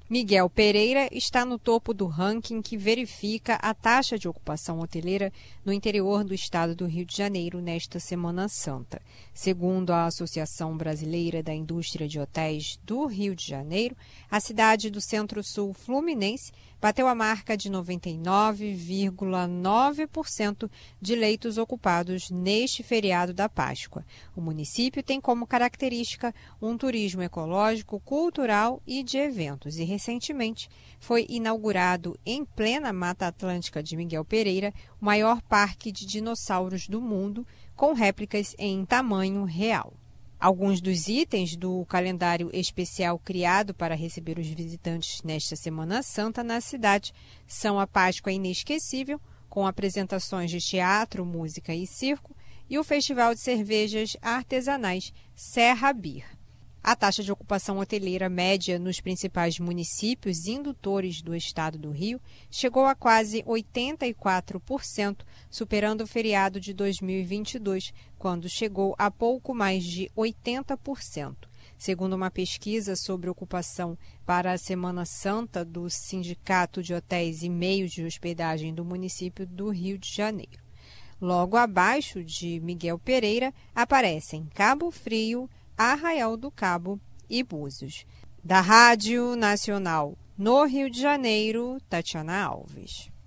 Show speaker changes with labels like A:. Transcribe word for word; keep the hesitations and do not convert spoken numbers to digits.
A: Miguel Pereira está no topo do ranking que verifica a taxa de ocupação hoteleira no interior do estado do Rio de Janeiro nesta Semana Santa. Segundo a Associação Brasileira da Indústria de Hotéis do Rio de Janeiro, a cidade do Centro-Sul Fluminense bateu a marca de noventa e nove vírgula nove por cento de leitos ocupados neste feriado da Páscoa. O município tem como característica um turismo ecológico, cultural e de eventos. E recentemente foi inaugurado em plena Mata Atlântica de Miguel Pereira o maior parque de dinossauros do mundo, com réplicas em tamanho real. Alguns dos itens do calendário especial criado para receber os visitantes nesta Semana Santa na cidade são a Páscoa Inesquecível, com apresentações de teatro, música e circo, e o Festival de Cervejas Artesanais Serra Beer. A taxa de ocupação hoteleira média nos principais municípios indutores do estado do Rio chegou a quase oitenta e quatro por cento, superando o feriado de dois mil e vinte e dois, quando chegou a pouco mais de oitenta por cento. Segundo uma pesquisa sobre ocupação para a Semana Santa do Sindicato de Hotéis e Meios de Hospedagem do município do Rio de Janeiro. Logo abaixo de Miguel Pereira aparecem Cabo Frio, Arraial do Cabo e Búzios. Da Rádio Nacional no Rio de Janeiro, Tatiana Alves.